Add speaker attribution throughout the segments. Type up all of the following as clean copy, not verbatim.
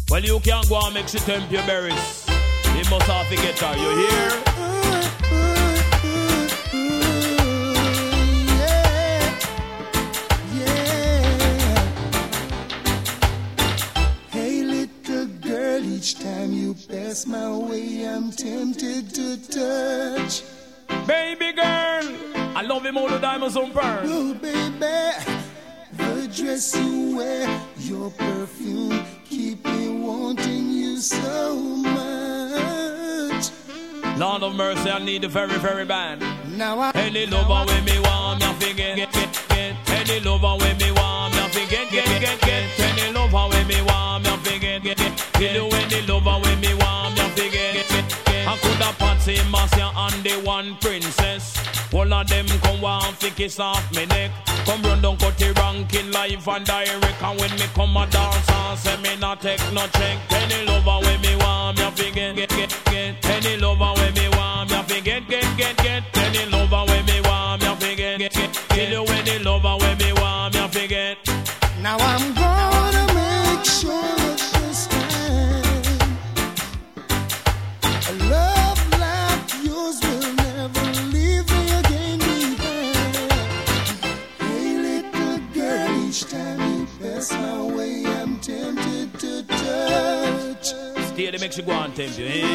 Speaker 1: Well, you can't go and make she tempt your berries. You must have to get her, you hear?
Speaker 2: Hey, little girl, each time you pass my way, I'm tempted to touch.
Speaker 1: Baby girl, I love him all the diamonds on pearl.
Speaker 2: Oh, baby, the dress you wear, your perfume, keep me wanting you so much.
Speaker 1: Lord of mercy, I need the very, very bad.
Speaker 2: Now
Speaker 1: any lover with me want me forget, get. Any lover with me want me forget, get. Any lover with me want me forget, get. Any lover with me want me forget, get. I could have Patsy, Marcia, and the one princess. All of them come want to kiss off me neck. Come run down, cut the ranking live and direct. And when me come a dance and say me not take no check. Any lover with me want me forget, get. Any lover with me want me forget, get. Any lover with me want me forget, get. Kill you when the lover with me want me forget.
Speaker 2: Now I'm gonna make sure this time a love like yours will never leave me again behind. Hey, little girl, each time you pass my way, I'm tempted to touch.
Speaker 1: Stay there, make you go and tempt you, eh?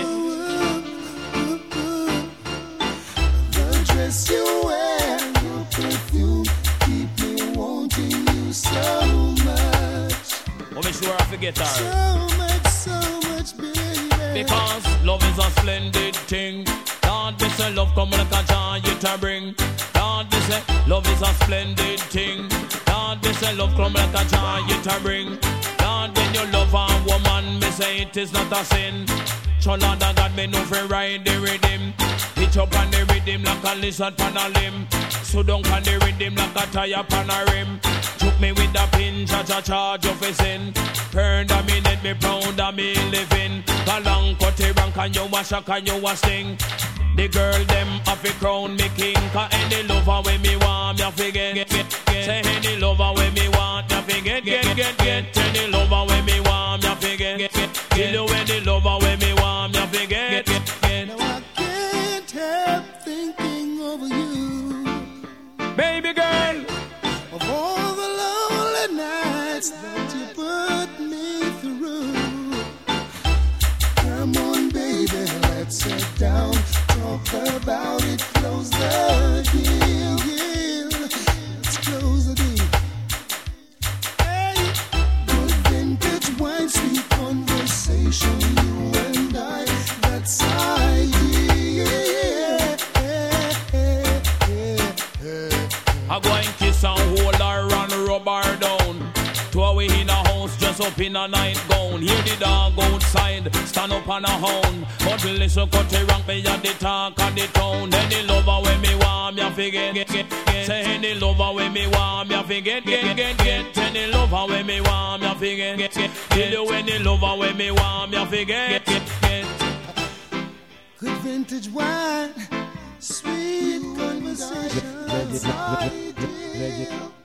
Speaker 2: The dress you wear, your perfume, keep me wanting you so much.
Speaker 1: Oh, me sure I forget her.
Speaker 2: So much, baby.
Speaker 1: Because love is a splendid thing. Lord, we say love come like a joy it a bring. Lord, we say love is a splendid thing. Lord, we say love come like a joy it a bring. Lord, when you love a woman, me say it is not a sin. So Lord, I got me no free ride the rhythm. Pitch up on the rhythm like a lizard on a limb. So down on the rhythm like a tire on a rim. Took me with a pin, charge of a sin. Burn a minute, me proud of me living. Galang, cut a rank and you a shock and you a sting. The girl them have a crown me king. Cause any lover when me want me forget. Say any lover when me want me forget. Get. Any lover when me want me forget. Kill you any lover when me want me forget.
Speaker 2: Now I can't help thinking of you,
Speaker 1: baby girl.
Speaker 2: of all the lonely nights that you put me through. Come on, baby, let's sit down, talk about it, close the deal, let's close the deal. Hey, good vintage wine, sweet conversation, you and I, that's
Speaker 1: I go and kiss and hold her and rub her down. Two away in a house, dress up in a night gown. Hear the dog outside, stand up on a hound. But listen, cut the rank, me at the talk of the town. Any lover when me want me forget. Say any lover when me want me forget. Any lover when me want me forget. Tell you any lover when me want me forget.
Speaker 2: good vintage wine, sweet conversation.